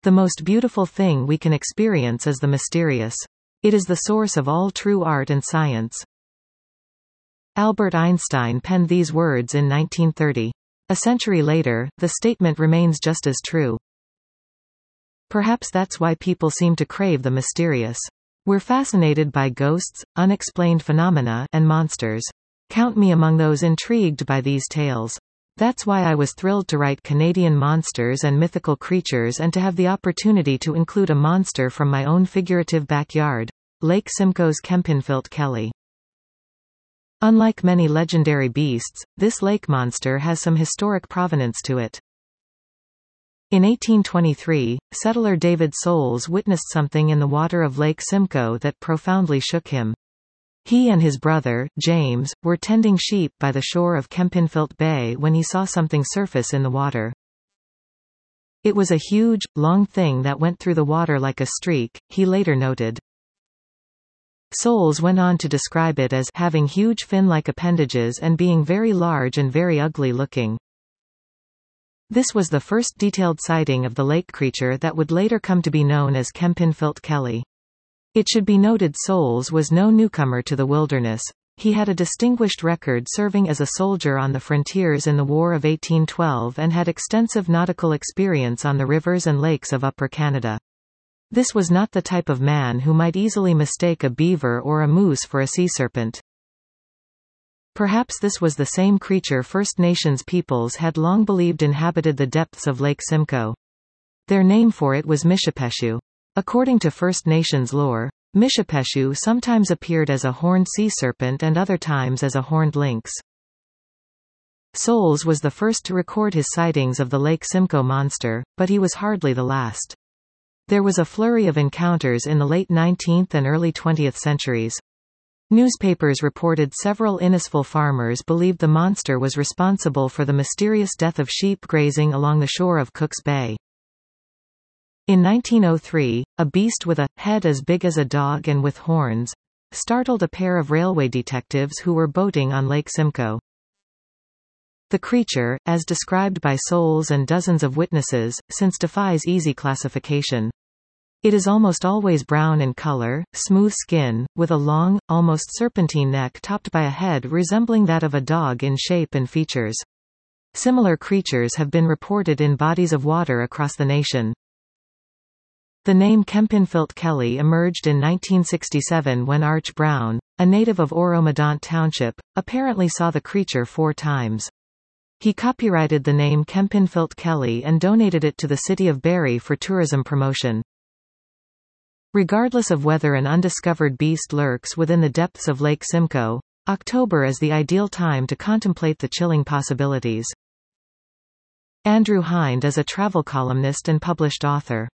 The most beautiful thing we can experience is the mysterious. It is the source of all true art and science. Albert Einstein penned these words in 1930. A century later, the statement remains just as true. Perhaps that's why people seem to crave the mysterious. We're fascinated by ghosts, unexplained phenomena, and monsters. Count me among those intrigued by these tales. That's why I was thrilled to write Canadian Monsters and Mythical Creatures and to have the opportunity to include a monster from my own figurative backyard, Lake Simcoe's Kempenfelt Kelly. Unlike many legendary beasts, this lake monster has some historic provenance to it. In 1823, settler David Soles witnessed something in the water of Lake Simcoe that profoundly shook him. He and his brother, James, were tending sheep by the shore of Kempenfelt Bay when he saw something surface in the water. It was a huge, long thing that went through the water like a streak, he later noted. Soles went on to describe it as having huge fin-like appendages and being very large and very ugly looking. This was the first detailed sighting of the lake creature that would later come to be known as Kempenfelt Kelly. It should be noted Soles was no newcomer to the wilderness. He had a distinguished record serving as a soldier on the frontiers in the War of 1812 and had extensive nautical experience on the rivers and lakes of Upper Canada. This was not the type of man who might easily mistake a beaver or a moose for a sea serpent. Perhaps this was the same creature First Nations peoples had long believed inhabited the depths of Lake Simcoe. Their name for it was Mishipeshu. According to First Nations lore, Mishipeshu sometimes appeared as a horned sea serpent and other times as a horned lynx. Soles was the first to record his sightings of the Lake Simcoe monster, but he was hardly the last. There was a flurry of encounters in the late 19th and early 20th centuries. Newspapers reported several Innisfil farmers believed the monster was responsible for the mysterious death of sheep grazing along the shore of Cook's Bay. In 1903, a beast with a head as big as a dog and with horns startled a pair of railway detectives who were boating on Lake Simcoe. The creature, as described by Soles and dozens of witnesses, since defies easy classification. It is almost always brown in color, smooth skin, with a long, almost serpentine neck topped by a head resembling that of a dog in shape and features. Similar creatures have been reported in bodies of water across the nation. The name Kempenfelt Kelly emerged in 1967 when Arch Brown, a native of Oromodant Township, apparently saw the creature 4 times. He copyrighted the name Kempenfelt Kelly and donated it to the city of Barrie for tourism promotion. Regardless of whether an undiscovered beast lurks within the depths of Lake Simcoe, October is the ideal time to contemplate the chilling possibilities. Andrew Hind is a travel columnist and published author.